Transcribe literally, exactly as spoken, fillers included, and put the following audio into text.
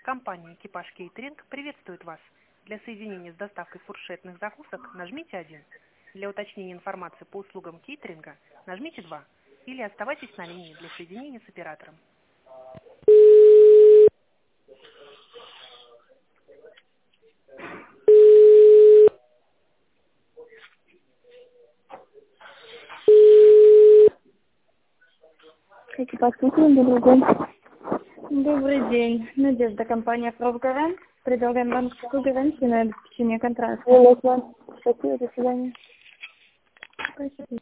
Компания «Экипаж Кейтеринг» приветствует вас. Для соединения с доставкой фуршетных закусок нажмите один. Для уточнения информации по услугам кейтеринга нажмите два. Или оставайтесь на линии для соединения с оператором. Экипаж Кейтеринг, добрый день. Добрый день. Надежда, компания «Профгарант». Предлагаем банковскую гарантию на обеспечение контракта. Согласна. Спасибо, до свидания. Спасибо.